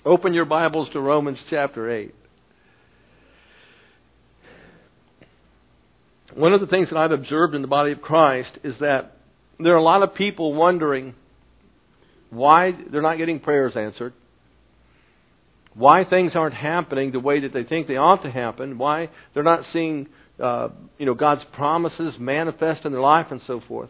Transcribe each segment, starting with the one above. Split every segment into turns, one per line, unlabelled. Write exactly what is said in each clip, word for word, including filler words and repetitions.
Open your Bibles to Romans chapter eight. One of the things that I've observed in the body of Christ is that there are a lot of people wondering why they're not getting prayers answered, why things aren't happening the way that they think they ought to happen, why they're not seeing uh, you know, God's promises manifest in their life and so forth.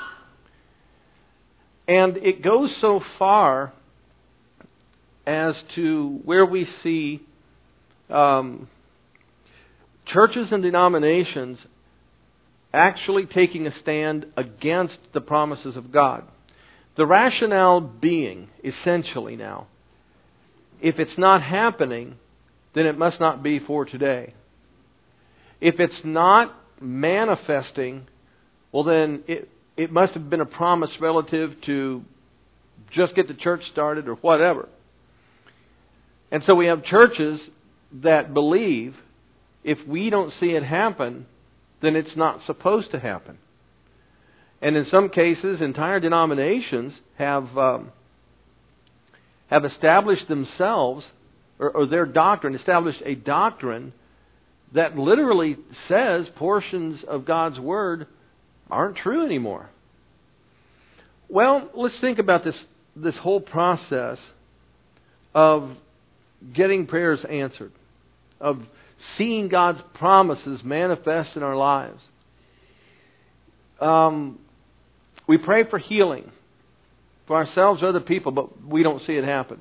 And it goes so far as to where we see um, churches and denominations actually taking a stand against the promises of God. The rationale being, essentially now, if it's not happening, then it must not be for today. If it's not manifesting, well then it, it must have been a promise relative to just get the church started or whatever. And so we have churches that believe if we don't see it happen, then it's not supposed to happen. And in some cases, entire denominations have um, have established themselves, or, or their doctrine, established a doctrine that literally says portions of God's Word aren't true anymore. Well, let's think about this, this whole process of getting prayers answered, of seeing God's promises manifest in our lives. Um, we pray for healing for ourselves or other people, but we don't see it happen.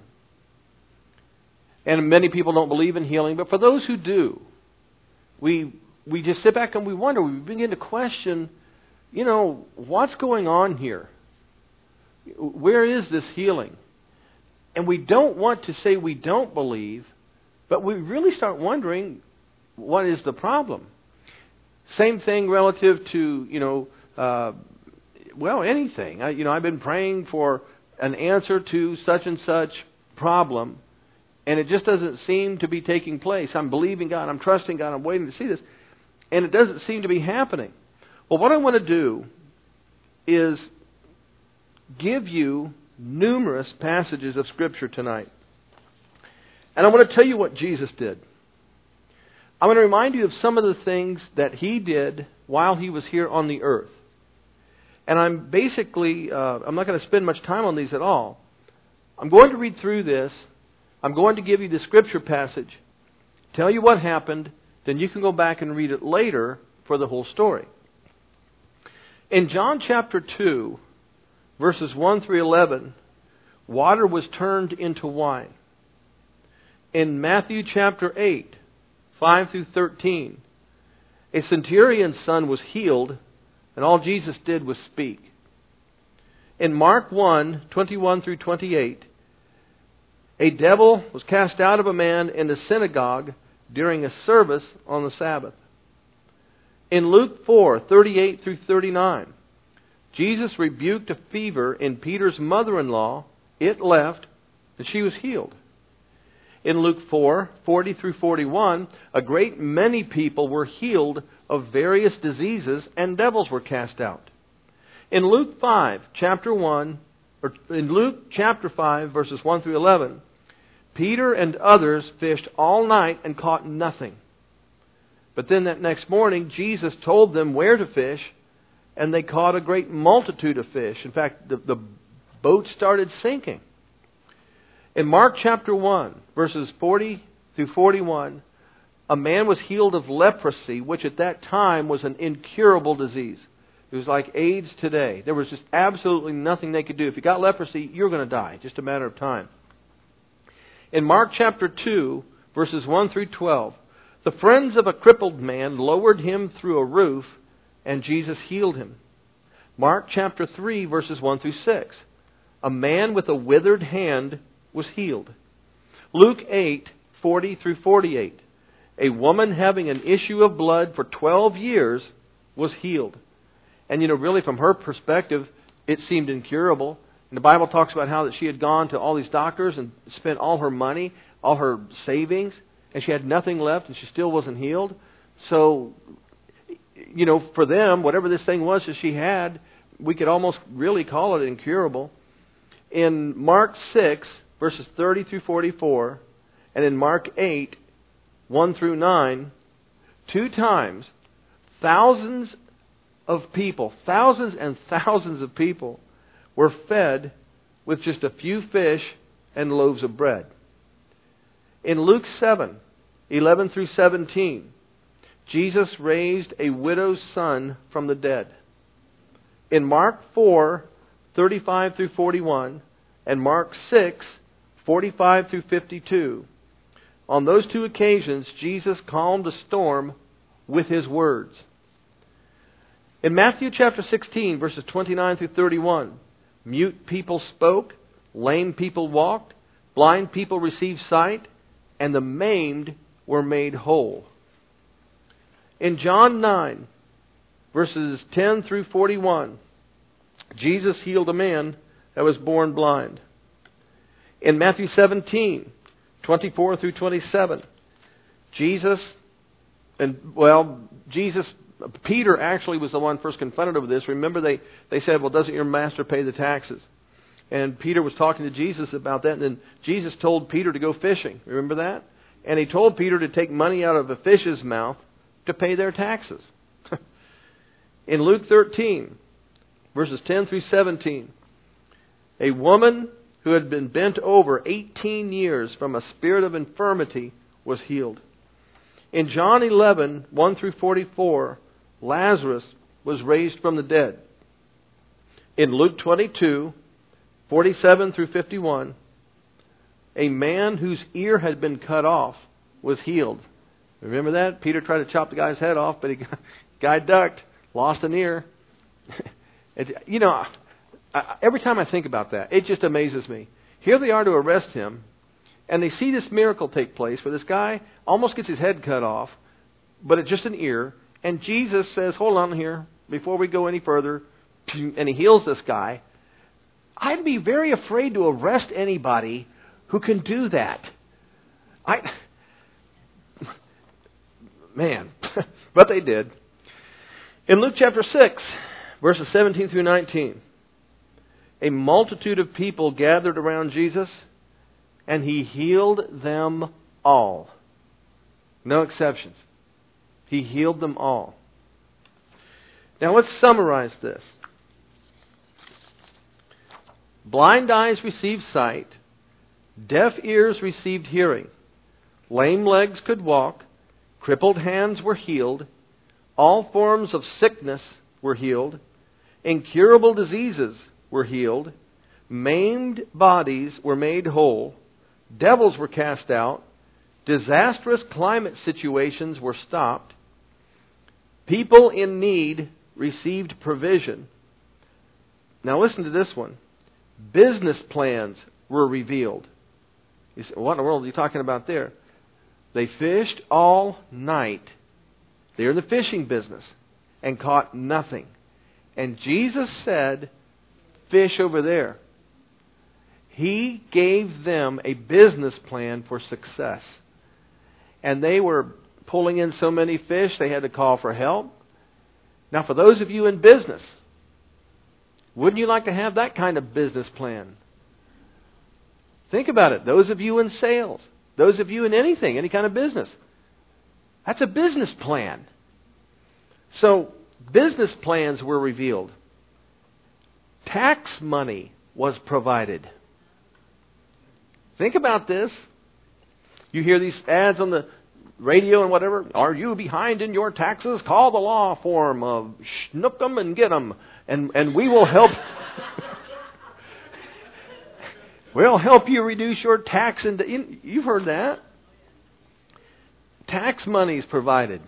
And many people don't believe in healing, but for those who do, we we just sit back and we wonder, we begin to question, you know, what's going on here? Where is this healing? And we don't want to say we don't believe, but we really start wondering, what is the problem? Same thing relative to, you know, uh, well, anything. I, you know, I've been praying for an answer to such and such problem, and it just doesn't seem to be taking place. I'm believing God, I'm trusting God, I'm waiting to see this, and it doesn't seem to be happening. Well, what I want to do is give you numerous passages of Scripture tonight. And I want to tell you what Jesus did. I want to remind you of some of the things that He did while He was here on the earth. And I'm basically, uh, I'm not going to spend much time on these at all. I'm going to read through this. I'm going to give you the Scripture passage, tell you what happened, then you can go back and read it later for the whole story. In John chapter two, verses one through eleven, water was turned into wine. In Matthew chapter eight, five through thirteen, a centurion's son was healed, and all Jesus did was speak. In Mark one, twenty-one through twenty-eight, a devil was cast out of a man in the synagogue during a service on the Sabbath. In Luke four, thirty-eight through thirty-nine, Jesus rebuked a fever in Peter's mother-in-law. It left, and she was healed. In Luke four, forty through forty-one, a great many people were healed of various diseases, and devils were cast out. In Luke five, chapter one, or in Luke chapter five, verses one through eleven, Peter and others fished all night and caught nothing. But then that next morning, Jesus told them where to fish, and they caught a great multitude of fish. In fact, the, the boat started sinking. In Mark chapter one, verses forty through forty-one, a man was healed of leprosy, which at that time was an incurable disease. It was like AIDS today. There was just absolutely nothing they could do. If you got leprosy, you're going to die. Just a matter of time. In Mark chapter two, verses one through twelve, the friends of a crippled man lowered him through a roof, and Jesus healed him. Mark chapter three, verses one through six, a man with a withered hand was healed. Luke eight, forty through forty-eight, a woman having an issue of blood for twelve years was healed. And you know, really from her perspective, it seemed incurable. And the Bible talks about how that she had gone to all these doctors and spent all her money, all her savings, and she had nothing left, and she still wasn't healed. So, you know, for them, whatever this thing was that she had, we could almost really call it incurable. In Mark six, verses thirty through forty-four, and in Mark eight, one through nine, two times, thousands of people, thousands and thousands of people were fed with just a few fish and loaves of bread. In Luke seven, eleven through seventeen, Jesus raised a widow's son from the dead. In Mark four, thirty-five through forty-one, and Mark six, forty-five through fifty-two, on those two occasions, Jesus calmed a storm with His words. In Matthew chapter sixteen, verses twenty-nine through thirty-one, mute people spoke, lame people walked, blind people received sight, and the maimed were made whole. In John nine, verses ten through forty-one, Jesus healed a man that was born blind. In Matthew seventeen, twenty-four through twenty-seven, Jesus, and well, Jesus, Peter actually was the one first confronted over this. Remember, they, they said, well, doesn't your master pay the taxes? And Peter was talking to Jesus about that, and then Jesus told Peter to go fishing. Remember that? And He told Peter to take money out of a fish's mouth to pay their taxes. In Luke thirteen, verses ten through seventeen, a woman who had been bent over eighteen years from a spirit of infirmity was healed. In John eleven, one through forty-four, Lazarus was raised from the dead. In Luke twenty-two, forty-seven through fifty-one, a man whose ear had been cut off was healed. Remember that? Peter tried to chop the guy's head off, but the guy ducked, lost an ear. It, you know, I, every time I think about that, it just amazes me. Here they are to arrest him, and they see this miracle take place where this guy almost gets his head cut off, but it's just an ear. And Jesus says, hold on here, before we go any further, and He heals this guy. I'd be very afraid to arrest anybody who can do that. I, man, but they did. In Luke chapter six, verses seventeen through nineteen, a multitude of people gathered around Jesus, and He healed them all. No exceptions. He healed them all. Now let's summarize this. Blind eyes received sight. Deaf ears received hearing. Lame legs could walk. Crippled hands were healed. All forms of sickness were healed. Incurable diseases were healed. Maimed bodies were made whole. Devils were cast out. Disastrous climate situations were stopped. People in need received provision. Now listen to this one. Business plans were revealed. You say, what in the world are you talking about there? They fished all night. They're in the fishing business and caught nothing. And Jesus said, fish over there. He gave them a business plan for success. And they were pulling in so many fish, they had to call for help. Now, for those of you in business, wouldn't you like to have that kind of business plan? Think about it. Those of you in sales, those of you in anything, any kind of business, that's a business plan. So, business plans were revealed. Tax money was provided. Think about this. You hear these ads on the radio and whatever. Are you behind in your taxes? Call the law firm of Schnook 'em and get 'em, and and we will help. We'll help you reduce your tax. Into, you've heard that. Tax money is provided.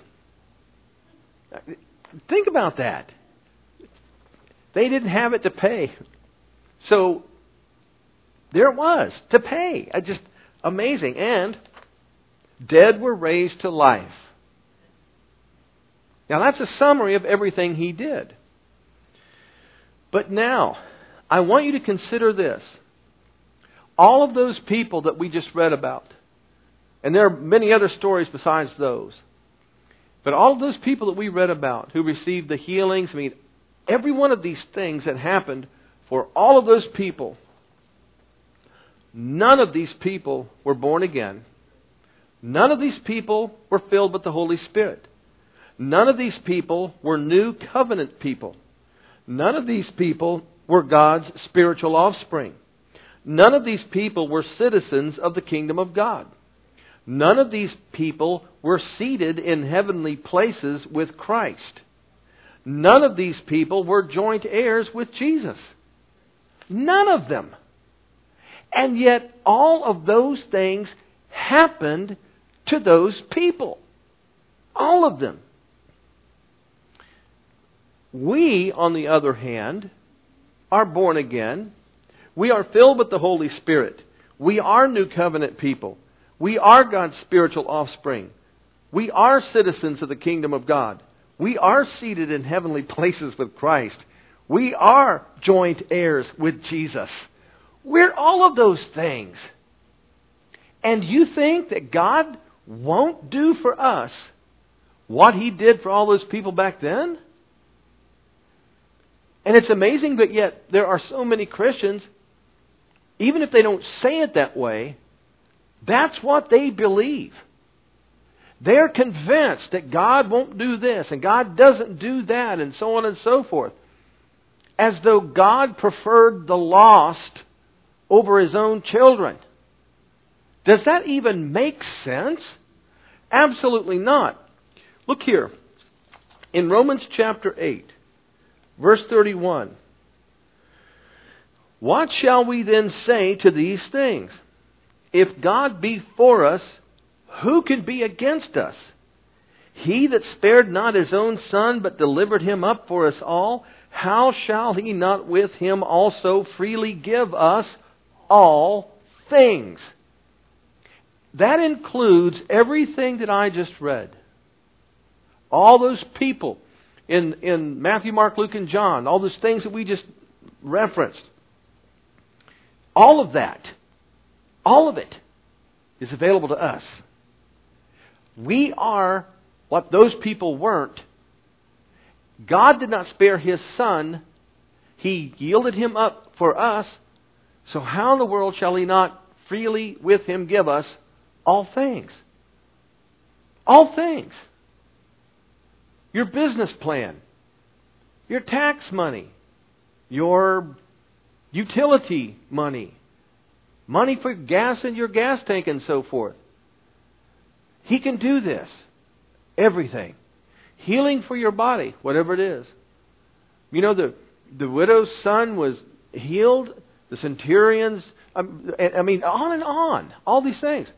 Think about that. They didn't have it to pay. So, there it was, to pay. Just amazing. And dead were raised to life. Now, that's a summary of everything He did. But now, I want you to consider this. All of those people that we just read about, and there are many other stories besides those, but all of those people that we read about who received the healings, I mean, every one of these things that happened for all of those people none of these people were born again. None of these people were filled with the Holy Spirit. None of these people were new covenant people. None of these people were God's spiritual offspring. None of these people were citizens of the kingdom of God. None of these people were seated in heavenly places with Christ. None of these people were joint heirs with Jesus. None of them. And yet all of those things happened to those people. All of them. We, on the other hand, are born again. We are filled with the Holy Spirit. We are new covenant people. We are God's spiritual offspring. We are citizens of the kingdom of God. We are seated in heavenly places with Christ. We are joint heirs with Jesus. We're all of those things. And you think that God won't do for us what He did for all those people back then? And it's amazing, but yet there are so many Christians, even if they don't say it that way, that's what they believe. They're convinced that God won't do this and God doesn't do that and so on and so forth. As though God preferred the lost over His own children. Does that even make sense? Absolutely not. Look here. In Romans chapter eight, verse thirty-one. What shall we then say to these things? If God be for us, who can be against us? He that spared not His own Son, but delivered Him up for us all, how shall He not with Him also freely give us all things? That includes everything that I just read. All those people in, in Matthew, Mark, Luke, and John, all those things that we just referenced. All of that, all of it is available to us. We are what those people weren't. God did not spare His Son. He yielded Him up for us. So how in the world shall He not freely with Him give us all things? All things. Your business plan, your tax money, your utility money, money for gas in your gas tank and so forth. He can do this. Everything. Healing for your body, whatever it is. You know, the, the widow's son was healed. The centurions, I mean, on and on. All these things.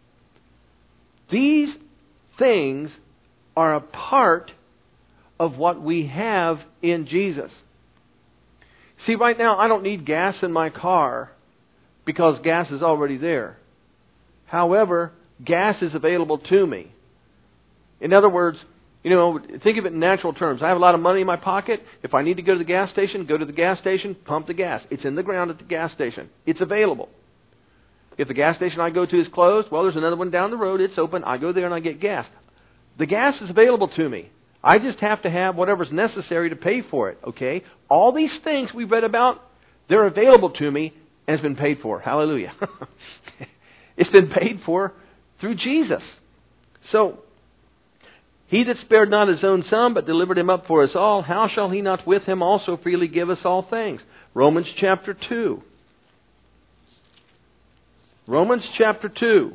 These things are a part of what we have in Jesus. See, right now, I don't need gas in my car because gas is already there. However, gas is available to me. In other words, you know, think of it in natural terms. I have a lot of money in my pocket. If I need to go to the gas station, go to the gas station, pump the gas. It's in the ground at the gas station. It's available. If the gas station I go to is closed, well, there's another one down the road. It's open. I go there and I get gas. The gas is available to me. I just have to have whatever's necessary to pay for it, okay? All these things we read about, they're available to me and it's been paid for. Hallelujah. It's been paid for through Jesus. So, He that spared not His own Son, but delivered Him up for us all, how shall He not with Him also freely give us all things? Romans chapter two. Romans chapter two.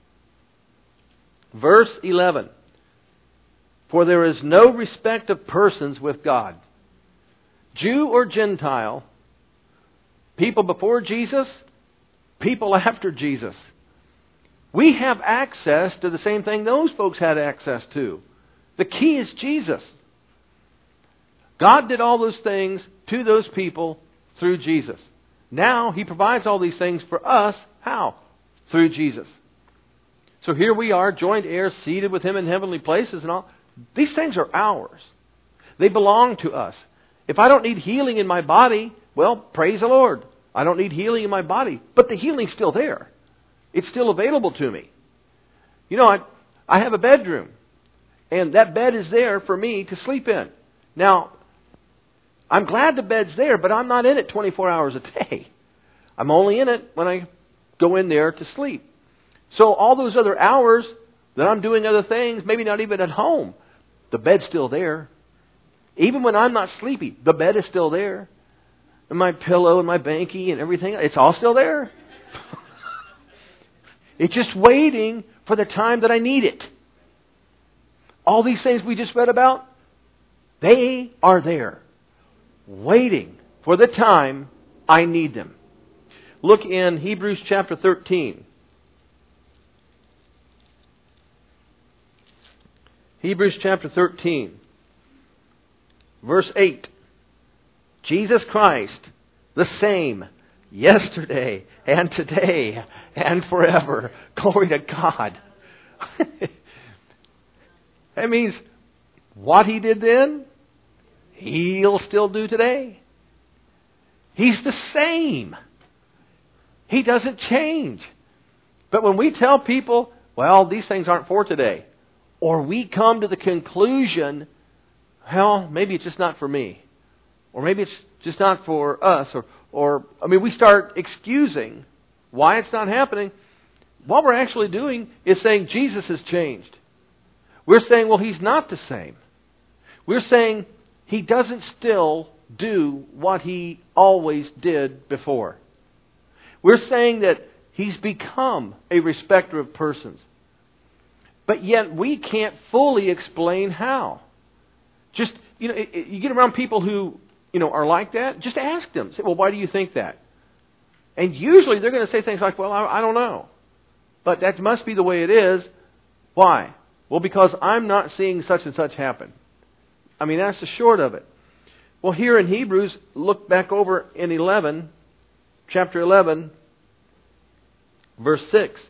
Verse eleven. For there is no respect of persons with God. Jew or Gentile, people before Jesus, people after Jesus. We have access to the same thing those folks had access to. The key is Jesus. God did all those things to those people through Jesus. Now He provides all these things for us. How? Through Jesus. So here we are, joint heirs, seated with Him in heavenly places and all. These things are ours. They belong to us. If I don't need healing in my body, well, praise the Lord. I don't need healing in my body. But the healing's still there. It's still available to me. You know, I, I have a bedroom. And that bed is there for me to sleep in. Now, I'm glad the bed's there, but I'm not in it twenty-four hours a day. I'm only in it when I go in there to sleep. So all those other hours that I'm doing other things, maybe not even at home, the bed's still there. Even when I'm not sleepy, the bed is still there. And my pillow and my banky and everything, it's all still there. It's just waiting for the time that I need it. All these things we just read about, they are there, waiting for the time I need them. Look in Hebrews chapter thirteen. Hebrews chapter thirteen, verse eight. Jesus Christ, the same, yesterday and today and forever. Glory to God. That means what He did then, He'll still do today. He's the same. He doesn't change. But when we tell people, well, these things aren't for today, or we come to the conclusion, well, maybe it's just not for me, or maybe it's just not for us, or, or I mean, we start excusing why it's not happening. What we're actually doing is saying Jesus has changed. We're saying, well, He's not the same. We're saying He doesn't still do what He always did before. We're saying that He's become a respecter of persons. But yet we can't fully explain how. Just, you know, it, it, you get around people who, you know, are like that, just ask them. Say, well, why do you think that? And usually they're going to say things like, well, I, I don't know. But that must be the way it is. Why? Well, because I'm not seeing such and such happen. I mean, that's the short of it. Well, here in Hebrews, look back over in eleven, chapter eleven, verse six.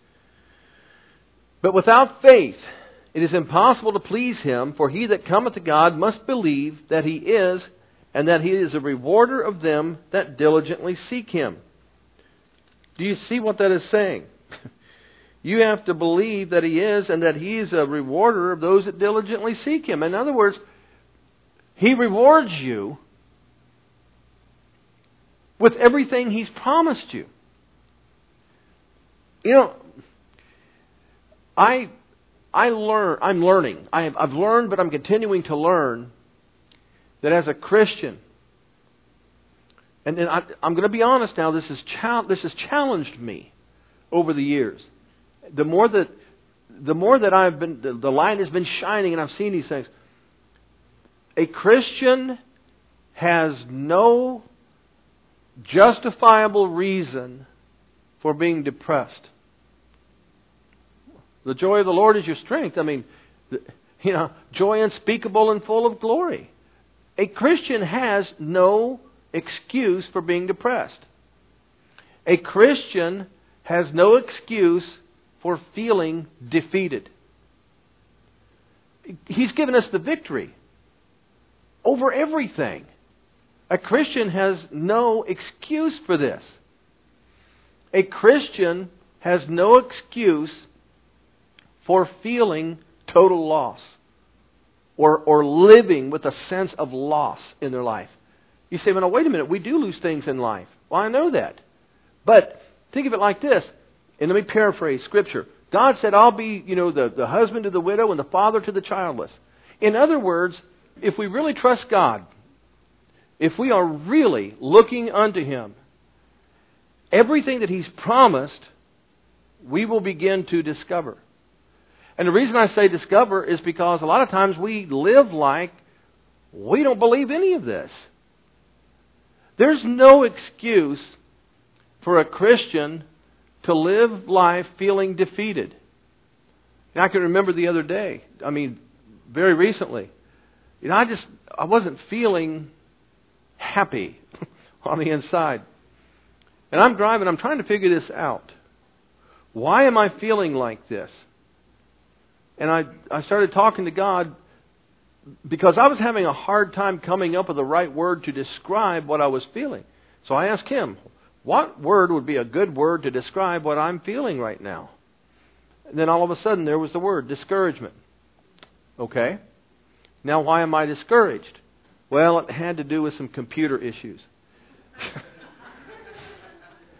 But without faith it is impossible to please Him, for he that cometh to God must believe that He is, and that He is a rewarder of them that diligently seek Him. Do you see what that is saying? You have to believe that He is, and that He is a rewarder of those that diligently seek Him. In other words, He rewards you with everything He's promised you. You know, I I learn. I'm learning. I have, I've learned, but I'm continuing to learn that as a Christian, and, and I, I'm going to be honest now. This is chal- this has challenged me over the years. The more that the more that I've been, the, the light has been shining, and I've seen these things. A Christian has no justifiable reason for being depressed. The joy of the Lord is your strength. I mean, you know, joy unspeakable and full of glory. A Christian has no excuse for being depressed. A Christian has no excuse for feeling defeated. He's given us the victory over everything. A Christian has no excuse for this. A Christian has no excuse for feeling total loss or, or living with a sense of loss in their life. You say, well, no, wait a minute, we do lose things in life. Well, I know that. But think of it like this, and let me paraphrase Scripture. God said, I'll be, you know, the, the husband to the widow and the father to the childless. In other words, if we really trust God, if we are really looking unto Him, everything that He's promised, we will begin to discover. And the reason I say discover is because a lot of times we live like we don't believe any of this. There's no excuse for a Christian to live life feeling defeated. And I can remember the other day, I mean, very recently, you know, I just, I wasn't feeling happy on the inside. And I'm driving, I'm trying to figure this out. Why am I feeling like this? And I, I started talking to God because I was having a hard time coming up with the right word to describe what I was feeling. So I asked Him, what word would be a good word to describe what I'm feeling right now? And then all of a sudden there was the word discouragement. Okay. Now why am I discouraged? Well, it had to do with some computer issues.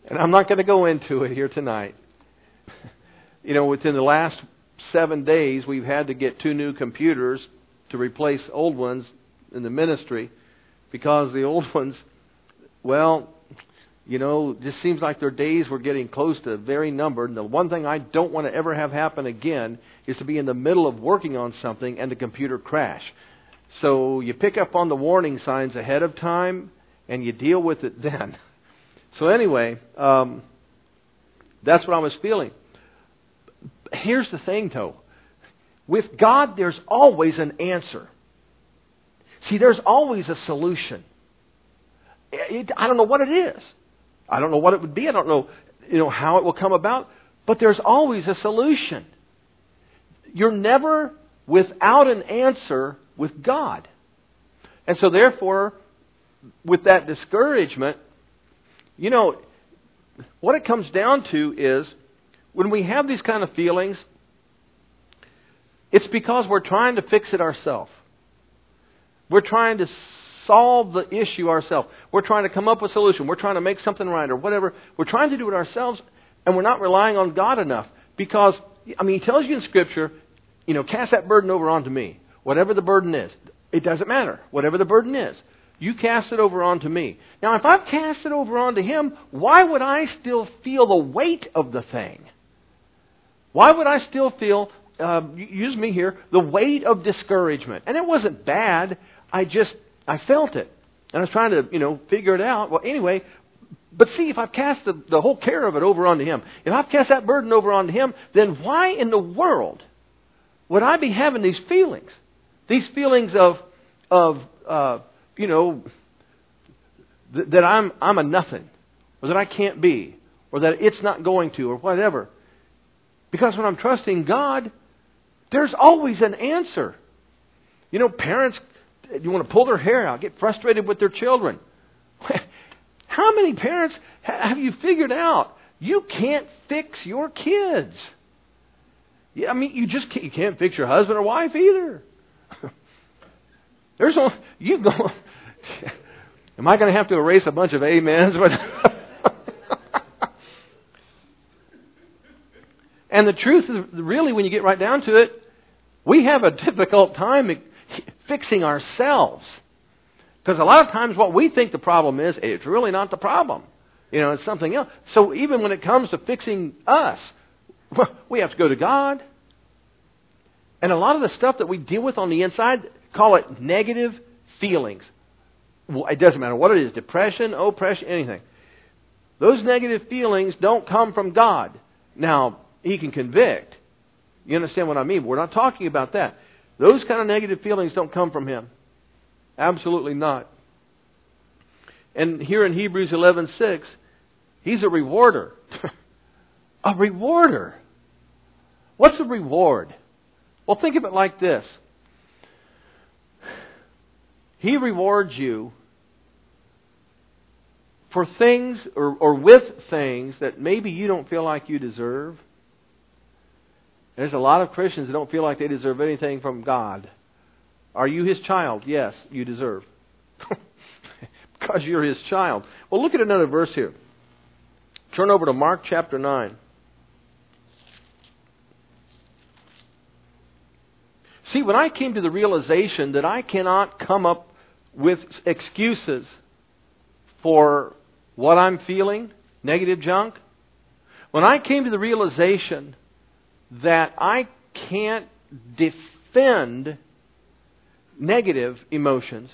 And I'm not going to go into it here tonight. You know, within the last seven days, we've had to get two new computers to replace old ones in the ministry because the old ones, well, you know, just seems like their days were getting close to very numbered. And the one thing I don't want to ever have happen again is to be in the middle of working on something and the computer crash. So you pick up on the warning signs ahead of time and you deal with it then. So anyway, um, that's what I was feeling. Here's the thing, though. With God, there's always an answer. See, there's always a solution. It, I don't know what it is. I don't know what it would be. I don't know, you know, how it will come about. But there's always a solution. You're never without an answer with God. And so therefore, with that discouragement, you know, what it comes down to is when we have these kind of feelings, it's because we're trying to fix it ourselves. We're trying to solve the issue ourselves. We're trying to come up with a solution. We're trying to make something right or whatever. We're trying to do it ourselves, and we're not relying on God enough. Because, I mean, He tells you in Scripture, you know, cast that burden over onto me. Whatever the burden is. It doesn't matter. Whatever the burden is. You cast it over onto me. Now, if I've cast it over onto Him, why would I still feel the weight of the thing? Why would I still feel, uh, use me here, the weight of discouragement? And it wasn't bad. I just, I felt it. And I was trying to, you know, figure it out. Well, anyway, but see, if I've cast the, the whole care of it over onto Him, if I've cast that burden over onto Him, then why in the world would I be having these feelings? These feelings of, of uh, you know, th- that I'm I'm a nothing, or that I can't be, or that it's not going to, or whatever. Because when I'm trusting God, there's always an answer. You know, parents, you want to pull their hair out, get frustrated with their children. How many parents have you figured out you can't fix your kids? Yeah, I mean, you just can't, you can't fix your husband or wife either. There's no, you go. Am I going to have to erase a bunch of amens? And the truth is, really, when you get right down to it, we have a difficult time fixing ourselves. Because a lot of times what we think the problem is, it's really not the problem. You know, it's something else. So even when it comes to fixing us, we have to go to God. And a lot of the stuff that we deal with on the inside, call it negative feelings. Well, it doesn't matter what it is, depression, oppression, anything. Those negative feelings don't come from God. Now, He can convict. You understand what I mean? But we're not talking about that. Those kind of negative feelings don't come from Him. Absolutely not. And here in Hebrews eleven six, He's a rewarder. A rewarder. What's a reward? Well, think of it like this. He rewards you for things or, or with things that maybe you don't feel like you deserve. There's a lot of Christians that don't feel like they deserve anything from God. Are you His child? Yes, you deserve. Because you're His child. Well, look at another verse here. Turn over to Mark chapter nine. See, when I came to the realization that I cannot come up with excuses for what I'm feeling, negative junk, when I came to the realization that I can't defend negative emotions,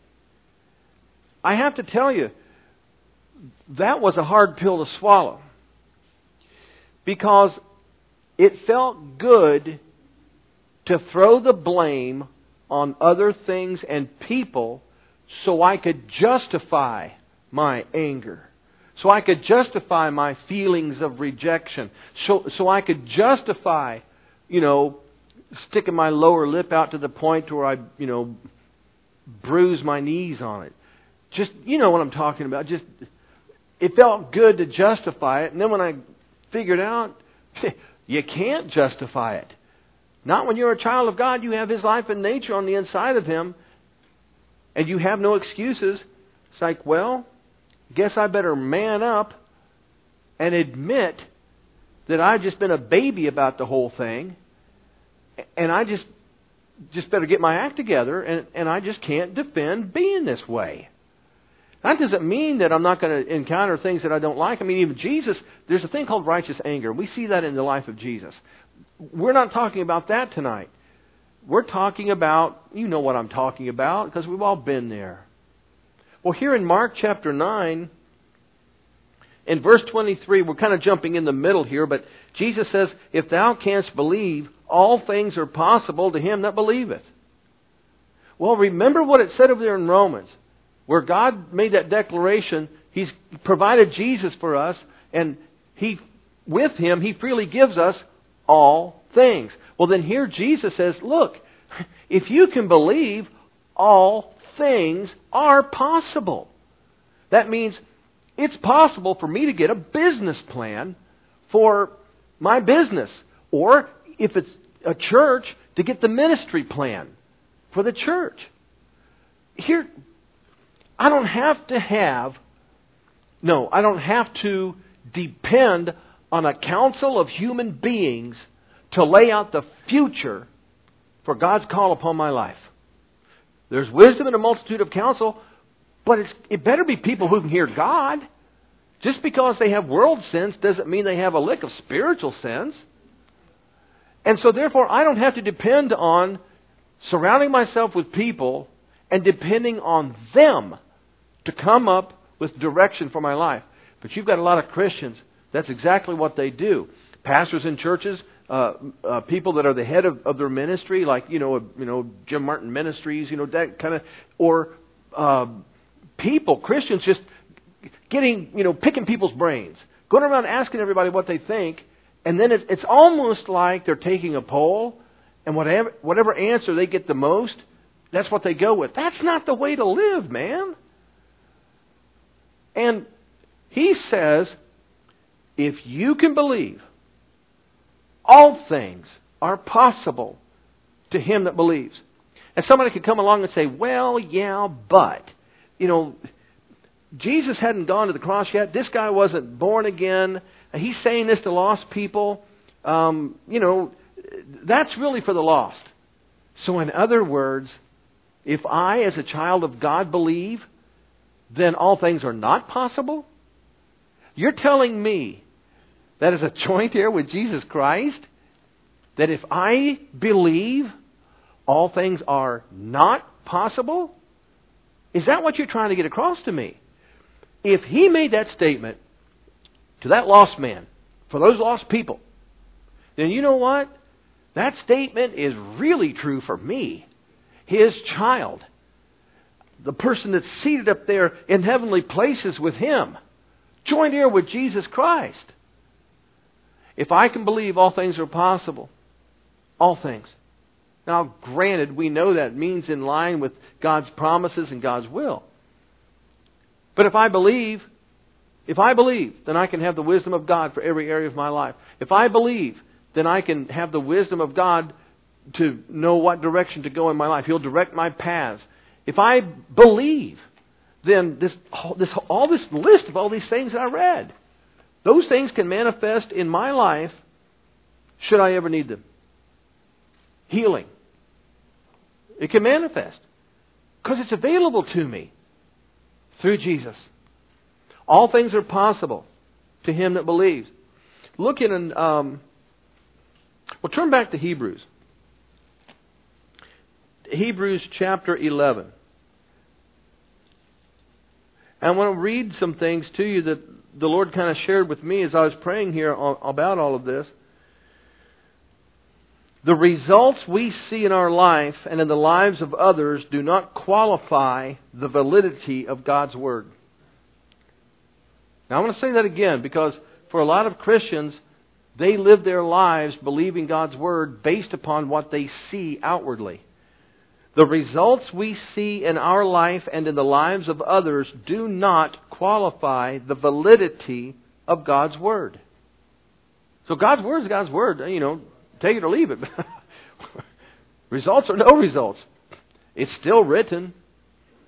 I have to tell you, that was a hard pill to swallow. Because it felt good to throw the blame on other things and people so I could justify my anger. So I could justify my feelings of rejection. So, so I could justify, you know, sticking my lower lip out to the point where I, you know, bruise my knees on it. Just, you know what I'm talking about. Just, it felt good to justify it. And then when I figured out, you can't justify it. Not when you're a child of God. You have His life and nature on the inside of Him. And you have no excuses. It's like, well, guess I better man up and admit that I've just been a baby about the whole thing, and I just just better get my act together, and, and I just can't defend being this way. That doesn't mean that I'm not going to encounter things that I don't like. I mean, even Jesus, there's a thing called righteous anger. We see that in the life of Jesus. We're not talking about that tonight. We're talking about, you know what I'm talking about, because we've all been there. Well, here in Mark chapter nine, in verse twenty-three, we're kind of jumping in the middle here, but Jesus says, if thou canst believe, all things are possible to him that believeth. Well, remember what it said over there in Romans, where God made that declaration. He's provided Jesus for us, and He, with Him, He freely gives us all things. Well, then here Jesus says, look, if you can believe, all things are possible. That means it's possible for me to get a business plan for my business. Or if it's a church, to get the ministry plan for the church. Here, I don't have to have, no, I don't have to depend on a council of human beings to lay out the future for God's call upon my life. There's wisdom in a multitude of counsel, but it's, it better be people who can hear God. Just because they have world sense doesn't mean they have a lick of spiritual sense. And so therefore, I don't have to depend on surrounding myself with people and depending on them to come up with direction for my life. But you've got a lot of Christians, that's exactly what they do. Pastors in churches, uh, uh, people that are the head of, of their ministry, like, you know, you know, Jim Martin Ministries, you know, that kind of, or uh, people, Christians just getting, you know, picking people's brains, going around asking everybody what they think, and then it's, it's almost like they're taking a poll, and whatever whatever answer they get the most, that's what they go with. That's not the way to live, man. And he says, if you can believe, all things are possible to him that believes. And somebody could come along and say, well, yeah, but, you know, Jesus hadn't gone to the cross yet. This guy wasn't born again. He's saying this to lost people. Um, you know, that's really for the lost. So in other words, if I, as a child of God, believe, then all things are not possible? You're telling me that as a joint heir with Jesus Christ, that if I believe, all things are not possible? Is that what you're trying to get across to me? If he made that statement to that lost man, for those lost people, then you know what? That statement is really true for me, his child, the person that's seated up there in heavenly places with him, joined here with Jesus Christ. If I can believe, all things are possible. All things. Now, granted, we know that means in line with God's promises and God's will. But if I believe, if I believe, then I can have the wisdom of God for every area of my life. If I believe, then I can have the wisdom of God to know what direction to go in my life. He'll direct my paths. If I believe, then this, this all this list of all these things that I read, those things can manifest in my life should I ever need them. Healing. It can manifest because it's available to me through Jesus. All things are possible to him that believes. Look in, um, well, turn back to Hebrews. Hebrews chapter eleven. I want to read some things to you that the Lord kind of shared with me as I was praying here about all of this. The results we see in our life and in the lives of others do not qualify the validity of God's Word. Now I want to say that again because for a lot of Christians, they live their lives believing God's Word based upon what they see outwardly. The results we see in our life and in the lives of others do not qualify the validity of God's Word. So God's Word is God's Word. You know, take it or leave it. Results or no results. It's still written.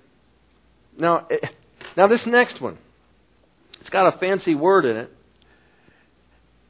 Now, now this next one, it's got a fancy word in it.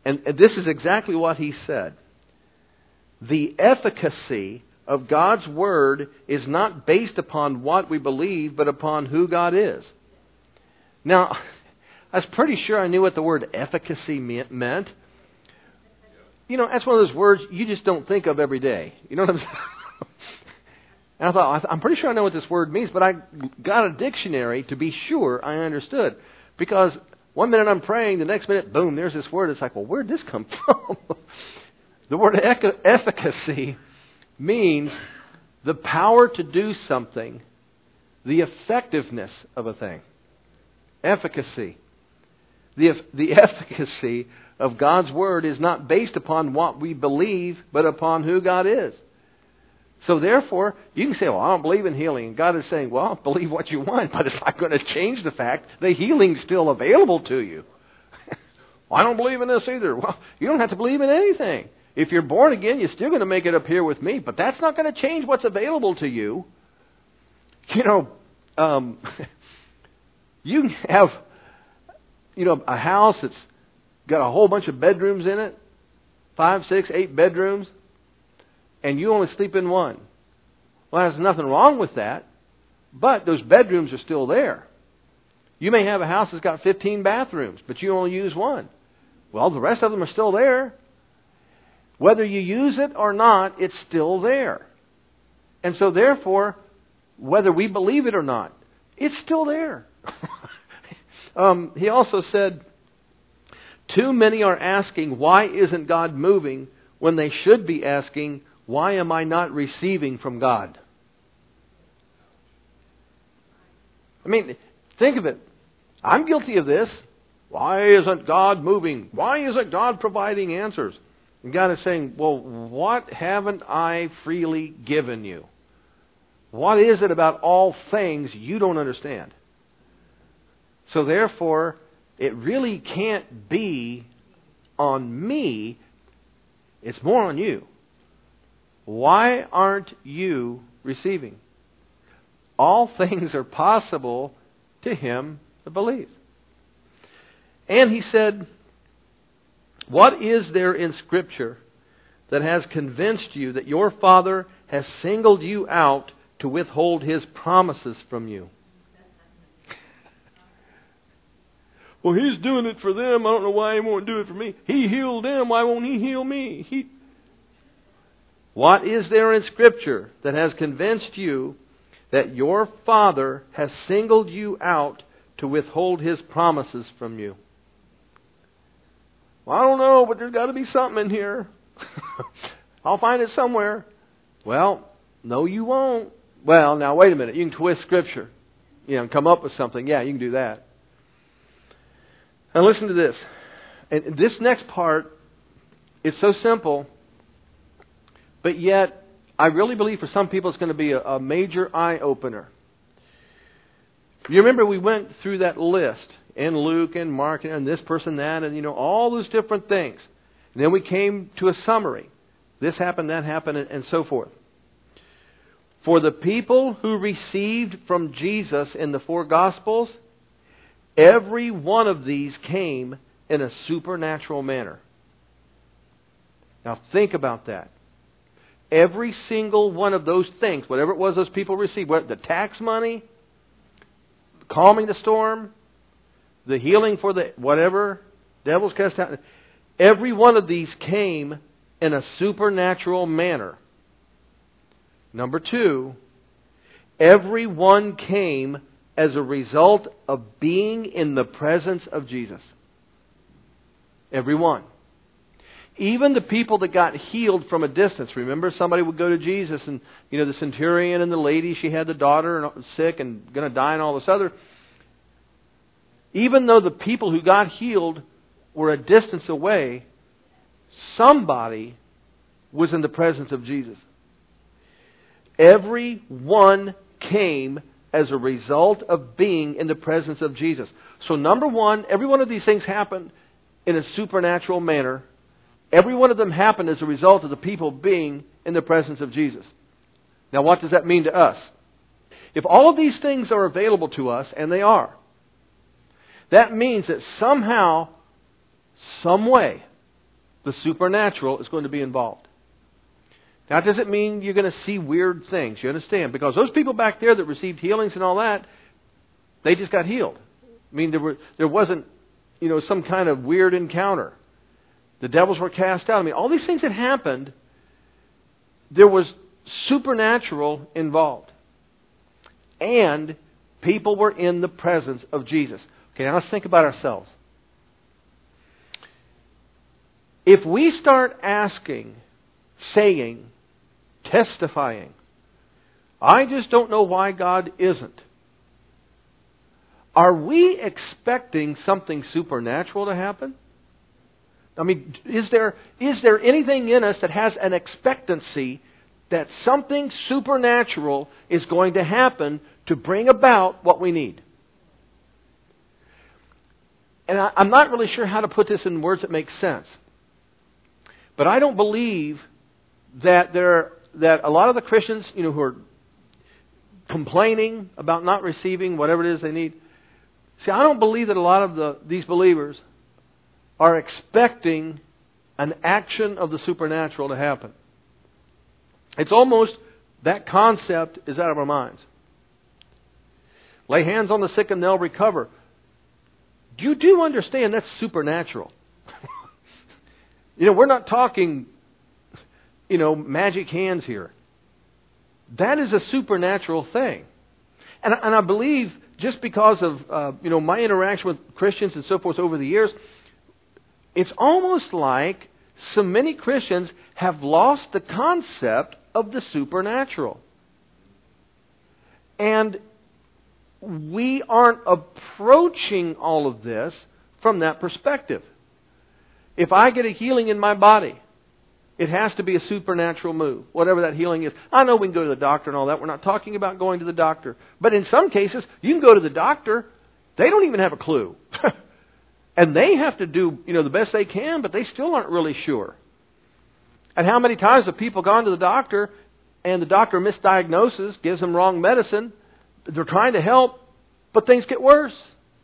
And, and this is exactly what he said. The efficacy of God's Word is not based upon what we believe, but upon who God is. Now, I was pretty sure I knew what the word efficacy meant. You know, that's one of those words you just don't think of every day. You know what I'm saying? And I thought, I'm pretty sure I know what this word means, but I got a dictionary to be sure I understood. Because one minute I'm praying, the next minute, boom, there's this word. It's like, well, where did this come from? The word efficacy means the power to do something, the effectiveness of a thing. Efficacy. The, the efficacy of God's Word is not based upon what we believe, but upon who God is. So therefore, you can say, well, I don't believe in healing. And God is saying, well, believe what you want, but it's not going to change the fact that healing's still available to you. Well, I don't believe in this either. Well, you don't have to believe in anything. If you're born again, you're still going to make it appear with me, but that's not going to change what's available to you. You know, um, you can have, you know, a house that's got a whole bunch of bedrooms in it, five, six, eight bedrooms, and you only sleep in one. Well, there's nothing wrong with that, but those bedrooms are still there. You may have a house that's got fifteen bathrooms, but you only use one. Well, the rest of them are still there. Whether you use it or not, it's still there. And so therefore, whether we believe it or not, it's still there. um, he also said, too many are asking, why isn't God moving, when they should be asking, why am I not receiving from God? I mean, think of it. I'm guilty of this. Why isn't God moving? Why isn't God providing answers? And God is saying, well, what haven't I freely given you? What is it about all things you don't understand? So therefore, it really can't be on me. It's more on you. Why aren't you receiving? All things are possible to him that believes. And he said, what is there in Scripture that has convinced you that your Father has singled you out to withhold His promises from you? Well, He's doing it for them. I don't know why He won't do it for me. He healed them. Why won't He heal me? He... What is there in Scripture that has convinced you that your Father has singled you out to withhold His promises from you? Well, I don't know, but there's got to be something in here. I'll find it somewhere. Well, no, you won't. Well, now, wait a minute. You can twist Scripture, you know, and come up with something. Yeah, you can do that. Now, listen to this. And this next part is so simple, but yet I really believe for some people it's going to be a, a major eye-opener. You remember we went through that list in Luke and Mark and this person, that, and you know, all those different things. And then we came to a summary. This happened, that happened, and, and so forth. For the people who received from Jesus in the four Gospels, every one of these came in a supernatural manner. Now think about that. Every single one of those things, whatever it was those people received, what, the tax money, calming the storm, the healing for the whatever, devils cast out, every one of these came in a supernatural manner. Number two, every one came as a result of being in the presence of Jesus. Every one. Even the people that got healed from a distance. Remember, somebody would go to Jesus and, you know, the centurion and the lady, she had the daughter and sick and going to die and all this other. Even though the people who got healed were a distance away, somebody was in the presence of Jesus. Every one came as a result of being in the presence of Jesus. So number one, every one of these things happened in a supernatural manner. Every one of them happened as a result of the people being in the presence of Jesus. Now what does that mean to us? If all of these things are available to us, and they are, that means that somehow, some way, the supernatural is going to be involved. That doesn't mean you're going to see weird things. You understand? Because those people back there that received healings and all that, they just got healed. I mean, there were there wasn't, you know, some kind of weird encounter. The devils were cast out. I mean, all these things that happened, there was supernatural involved. And people were in the presence of Jesus. Okay, now let's think about ourselves. If we start asking, saying, testifying, I just don't know why God isn't, are we expecting something supernatural to happen? I mean, is there is there anything in us that has an expectancy that something supernatural is going to happen to bring about what we need? And I, I'm not really sure how to put this in words that make sense. But I don't believe that there that a lot of the Christians, you know, who are complaining about not receiving whatever it is they need. See, I don't believe that a lot of the these believers are expecting an action of the supernatural to happen. It's almost that concept is out of our minds. Lay hands on the sick and they'll recover. You do understand that's supernatural. You know, we're not talking, you know, magic hands here. That is a supernatural thing. And, and I believe just because of, uh, you know, my interaction with Christians and so forth over the years, it's almost like so many Christians have lost the concept of the supernatural. And we aren't approaching all of this from that perspective. If I get a healing in my body, it has to be a supernatural move, whatever that healing is. I know we can go to the doctor and all that. We're not talking about going to the doctor. But in some cases, you can go to the doctor. They don't even have a clue. And they have to do, you know, the best they can, but they still aren't really sure. And how many times have people gone to the doctor and the doctor misdiagnoses, gives them wrong medicine. They're trying to help, but things get worse.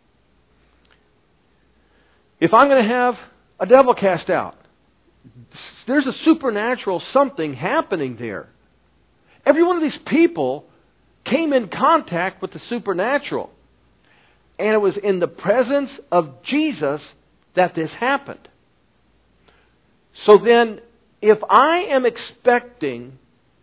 If I'm going to have a devil cast out, there's a supernatural something happening there. Every one of these people came in contact with the supernatural. And it was in the presence of Jesus that this happened. So then, if I am expecting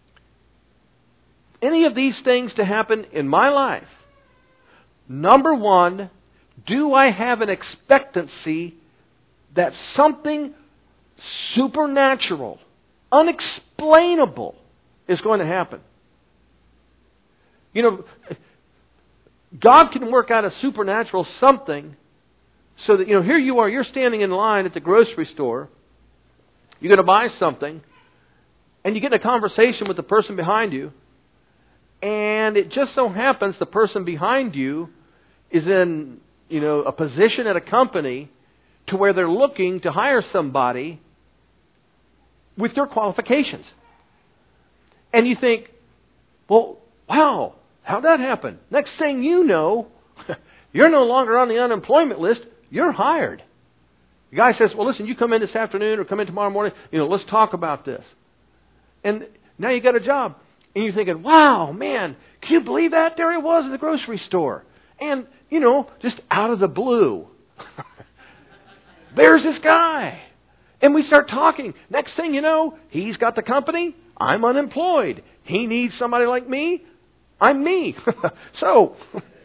any of these things to happen in my life, number one, do I have an expectancy that something supernatural, unexplainable, is going to happen? You know, God can work out a supernatural something so that, you know, here you are, you're standing in line at the grocery store, you're going to buy something, and you get in a conversation with the person behind you, and it just so happens the person behind you is in, you know, a position at a company to where they're looking to hire somebody with your qualifications. And you think, well, wow, how'd that happen? Next thing you know, you're no longer on the unemployment list, you're hired. The guy says, well, listen, you come in this afternoon or come in tomorrow morning, you know, let's talk about this. And now you got a job. And you're thinking, wow, man, can you believe that? There he was at the grocery store. And, you know, just out of the blue, there's this guy. And we start talking. Next thing you know, he's got the company. I'm unemployed. He needs somebody like me. I'm me. So,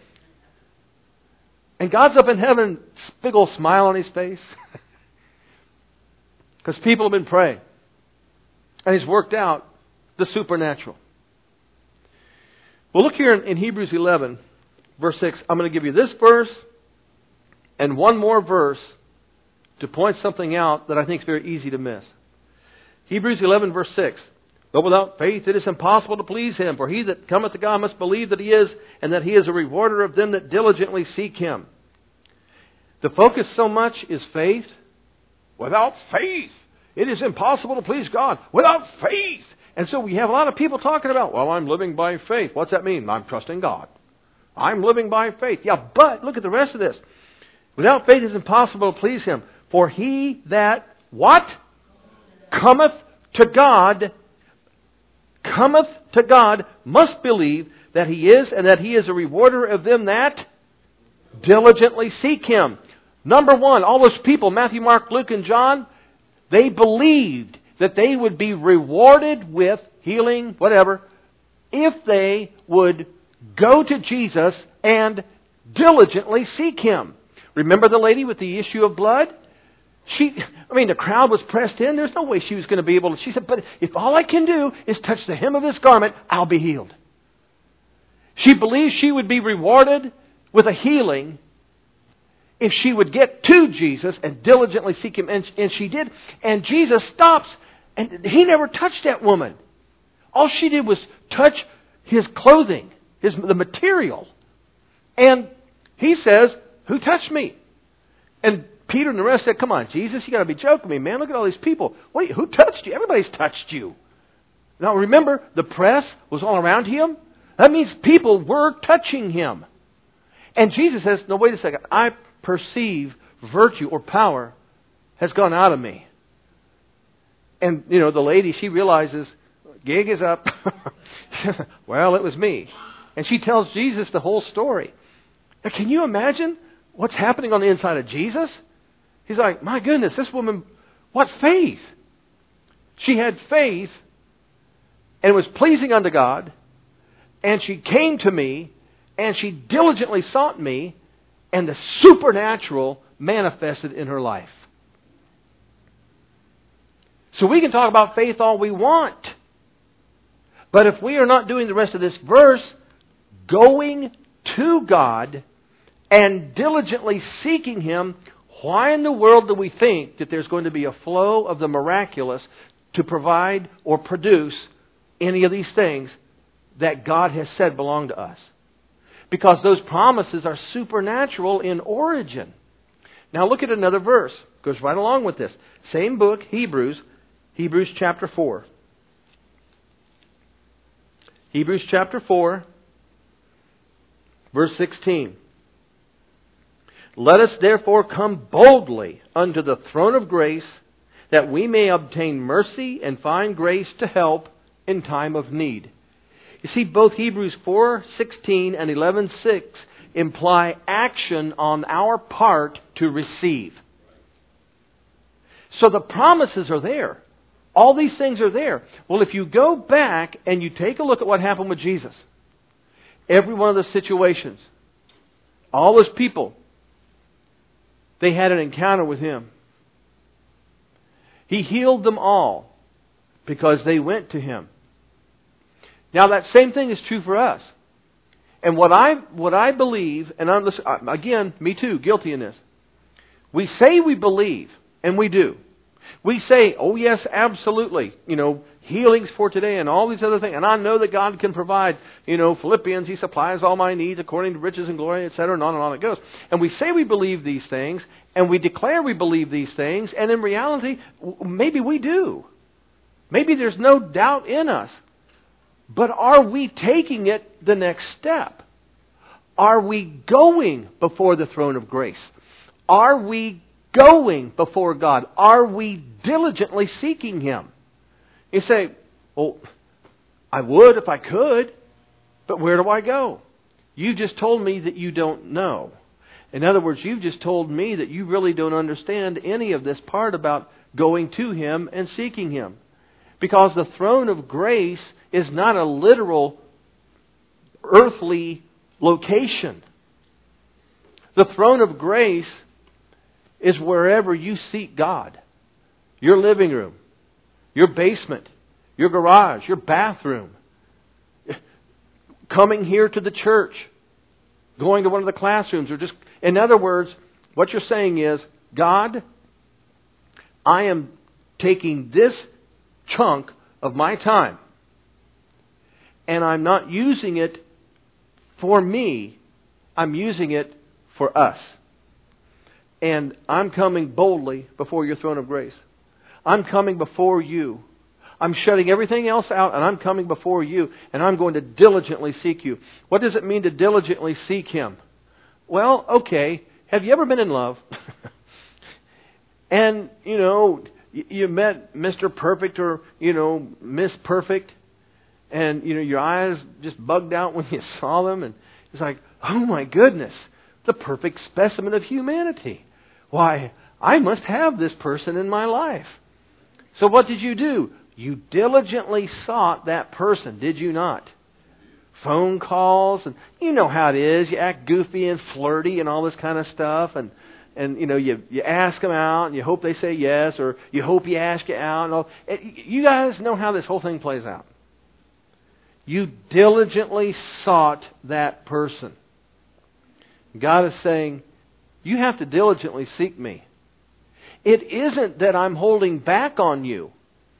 and God's up in heaven, big old smile on his face. Because people have been praying. And he's worked out the supernatural. Well, look here in, in Hebrews eleven, verse six. I'm going to give you this verse and one more verse to point something out that I think is very easy to miss. Hebrews eleven, verse six. But without faith it is impossible to please Him. For he that cometh to God must believe that He is, and that He is a rewarder of them that diligently seek Him. The focus so much is faith. Without faith, it is impossible to please God. Without faith. And so we have a lot of people talking about, well, I'm living by faith. What's that mean? I'm trusting God. I'm living by faith. Yeah, but look at the rest of this. Without faith it is impossible to please Him. For he that, what? cometh to God, cometh to God, must believe that He is, and that He is a rewarder of them that diligently seek Him. Number one, all those people, Matthew, Mark, Luke, and John, they believed that they would be rewarded with healing, whatever, if they would go to Jesus and diligently seek Him. Remember the lady with the issue of blood? She, I mean, the crowd was pressed in. There's no way she was going to be able to. She said, but if all I can do is touch the hem of His garment, I'll be healed. She believed she would be rewarded with a healing if she would get to Jesus and diligently seek Him. And, and she did. And Jesus stops, and He never touched that woman. All she did was touch His clothing, his the material. And He says, who touched me? And Peter and the rest said, come on, Jesus, you got to be joking me, man. Look at all these people. Wait, who touched you? Everybody's touched you. Now remember, the press was all around Him. That means people were touching Him. And Jesus says, no, wait a second. I perceive virtue or power has gone out of me. And, you know, the lady, she realizes, gig is up. Well, it was me. And she tells Jesus the whole story. Now, can you imagine what's happening on the inside of Jesus? He's like, my goodness, this woman, what faith? She had faith and it was pleasing unto God, and she came to me and she diligently sought me, and the supernatural manifested in her life. So we can talk about faith all we want. But if we are not doing the rest of this verse, going to God and diligently seeking Him, why in the world do we think that there's going to be a flow of the miraculous to provide or produce any of these things that God has said belong to us? Because those promises are supernatural in origin. Now look at another verse. Goes right along with this. Same book, Hebrews. Hebrews chapter four. Hebrews chapter four, verse sixteen. Let us therefore come boldly unto the throne of grace, that we may obtain mercy and find grace to help in time of need. You see, both Hebrews four sixteen and eleven six imply action on our part to receive. So the promises are there. All these things are there. Well, if you go back and you take a look at what happened with Jesus, every one of the situations, all those people, they had an encounter with Him. He healed them all because they went to Him. Now that same thing is true for us. And what I what I believe, and I'm again, me too, guilty in this. We say we believe, and we do. We say, oh yes, absolutely, you know, healings for today and all these other things. And I know that God can provide, you know, Philippians, He supplies all my needs according to riches and glory, et cetera, and on and on it goes. And we say we believe these things, and we declare we believe these things, and in reality, maybe we do. Maybe there's no doubt in us. But are we taking it the next step? Are we going before the throne of grace? Are we going before God? Are we diligently seeking Him? You say, well, I would if I could, but where do I go? You just told me that you don't know. In other words, you've just told me that you really don't understand any of this part about going to Him and seeking Him. Because the throne of grace is not a literal earthly location. The throne of grace is wherever you seek God. Your living room, your basement, your garage, your bathroom, coming here to the church, going to one of the classrooms, or just, in other words, what you're saying is, God, I am taking this chunk of my time, and I'm not using it for me, I'm using it for us. And I'm coming boldly before your throne of grace. I'm coming before you. I'm shutting everything else out, and I'm coming before you, and I'm going to diligently seek you. What does it mean to diligently seek Him? Well, okay, have you ever been in love? And, you know, you, you met Mister Perfect or, you know, Miss Perfect, and, you know, your eyes just bugged out when you saw them, and it's like, oh my goodness, the perfect specimen of humanity. Why, I must have this person in my life. So what did you do? You diligently sought that person, did you not? Phone calls, and you know how it is. You act goofy and flirty and all this kind of stuff, and and you know you you ask them out, and you hope they say yes, or you hope he asks you out. And all. You guys know how this whole thing plays out. You diligently sought that person. God is saying, you have to diligently seek me. It isn't that I'm holding back on you.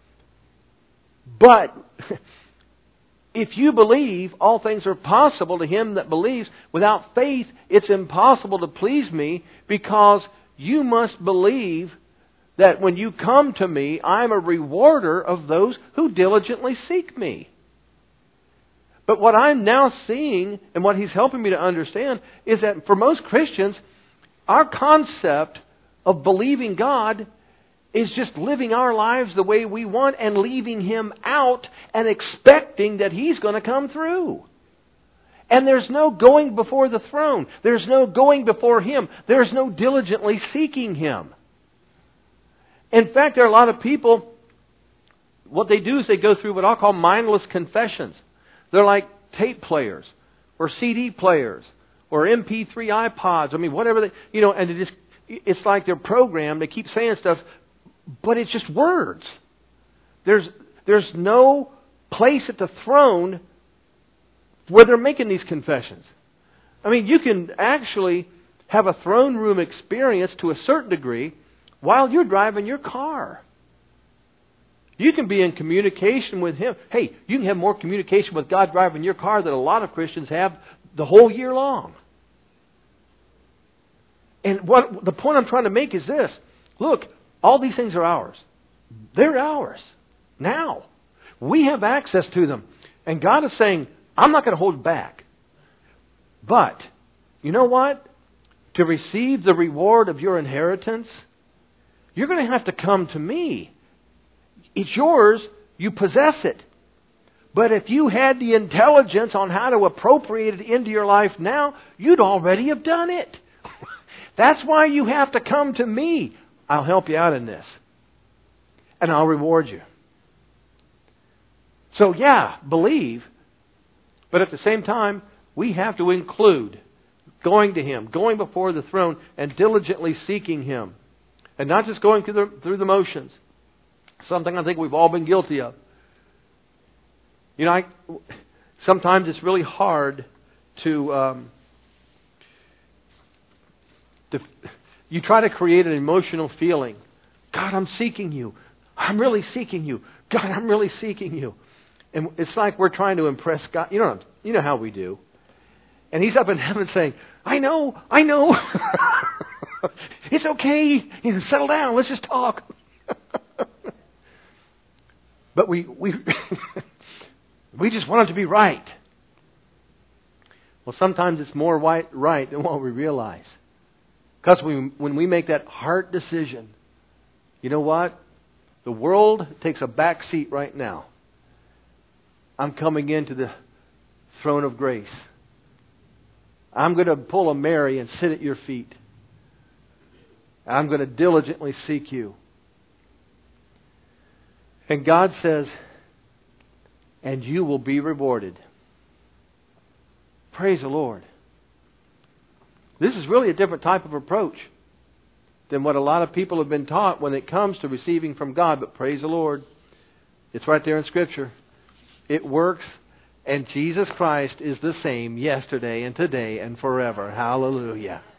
But if you believe, all things are possible to him that believes. Without faith, it's impossible to please me, because you must believe that when you come to me, I'm a rewarder of those who diligently seek me. But what I'm now seeing, and what he's helping me to understand, is that for most Christians, our concept of believing God is just living our lives the way we want and leaving Him out and expecting that He's going to come through. And there's no going before the throne. There's no going before Him. There's no diligently seeking Him. In fact, there are a lot of people, what they do is they go through what I'll call mindless confessions. They're like tape players or C D players or M P three iPods. I mean, whatever they, you know, and it just, it's like they're programmed. They keep saying stuff, but it's just words. There's there's no place at the throne where they're making these confessions. I mean, you can actually have a throne room experience to a certain degree while you're driving your car. You can be in communication with Him. Hey, you can have more communication with God driving your car than a lot of Christians have the whole year long. And what the point I'm trying to make is this. Look, all these things are ours. They're ours. Now. We have access to them. And God is saying, I'm not going to hold back. But, you know what? To receive the reward of your inheritance, you're going to have to come to me. It's yours. You possess it. But if you had the intelligence on how to appropriate it into your life now, you'd already have done it. That's why you have to come to me. I'll help you out in this. And I'll reward you. So yeah, believe. But at the same time, we have to include going to Him, going before the throne, and diligently seeking Him. And not just going through the, through the motions. Something I think we've all been guilty of. You know, I, sometimes it's really hard to... Um, to you try to create an emotional feeling. God, I'm seeking you. I'm really seeking you. God, I'm really seeking you. And it's like we're trying to impress God. You know, you know how we do. And He's up in heaven saying, I know, I know. It's okay. You know, settle down. Let's just talk. But we we we just want it to be right. Well, sometimes it's more right, right than what we realize. Because we, when we make that heart decision, you know what? The world takes a back seat right now. I'm coming into the throne of grace. I'm going to pull a Mary and sit at your feet. I'm going to diligently seek you. And God says, and you will be rewarded. Praise the Lord. This is really a different type of approach than what a lot of people have been taught when it comes to receiving from God. But praise the Lord. It's right there in Scripture. It works. And Jesus Christ is the same yesterday and today and forever. Hallelujah.